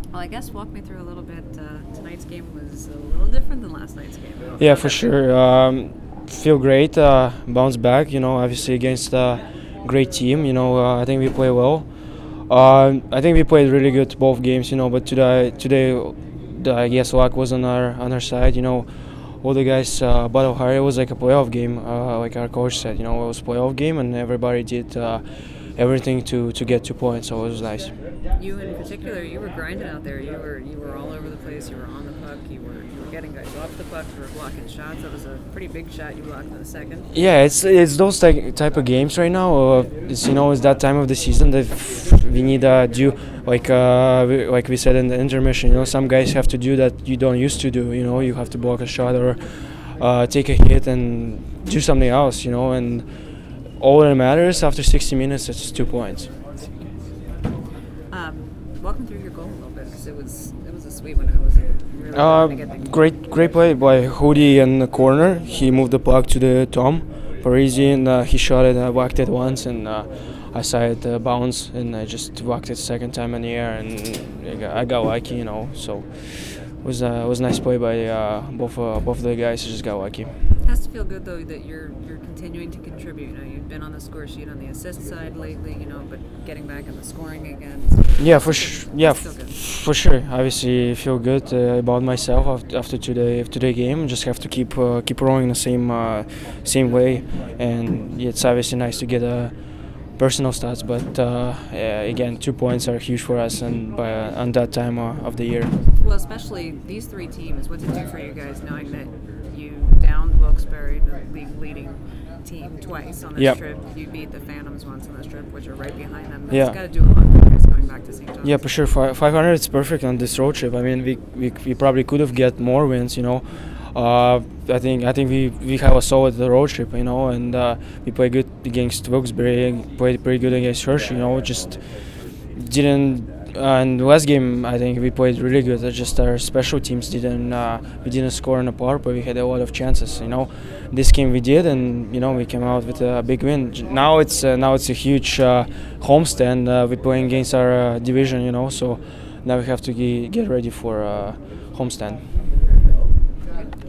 Well, I guess walk me through a little bit. Tonight's game was a little different than last night's game. Yeah, How'd for that feel? sure. Feel great. Bounce back. Obviously against a great team. I think we play well. I think we played really good both games. But today, I guess luck was on our side. All the guys battle hard. It was like a playoff game. Like our coach said, it was a playoff game, and everybody did everything to get 2 points. So it was nice. You in particular, you were grinding out there. You were all over the place. You were on the puck. You were getting guys off the puck. You were blocking shots. That was a pretty big shot you blocked in the second. Yeah, it's those type of games right now. It's that time of the season that we need do like we said in the intermission. Some guys have to do that you don't used to do. You have to block a shot or take a hit and do something else. And all that matters after 60 minutes it's 2 points. Walk me through your goal a little bit because it was a sweet one. It was really hard to get things. Great play by Hoodie in the corner. He moved the puck to the Tom Parisi and he shot it. I whacked it once and I saw it bounce and I just whacked it second time in the air and I got lucky. So it was a nice play by both of the guys. I just got lucky. It has to feel good though that you're continuing to contribute. You've been on the score sheet on the assist side lately. But getting back in the scoring again. Yeah, for sure. Yeah, Has to feel good. for sure. Obviously, feel good about myself after today game. Just have to keep rowing the same way, and it's obviously nice to get a personal stats. But yeah, again, 2 points are huge for us, and on that time of the year. Well, especially these three teams. What's it do for you guys knowing that you downed Wilkes-Barre, the league leading team, twice on this Yep. trip? You beat the Phantoms once on this trip, which are right behind them. That's Yeah. got to do a lot for you guys going back to St. John's. Yeah, for sure. 500 is perfect on this road trip. I mean, we probably could have get more wins. I think we have a solid road trip. And we play good against Wilkes-Barre, played pretty good against Hershey. Just didn't. And last game, I think we played really good. Just our special teams didn't. We didn't score in the power play. We had a lot of chances. This game we did, and we came out with a big win. Now it's a huge homestand. We're playing against our division. So now we have to get ready for homestand.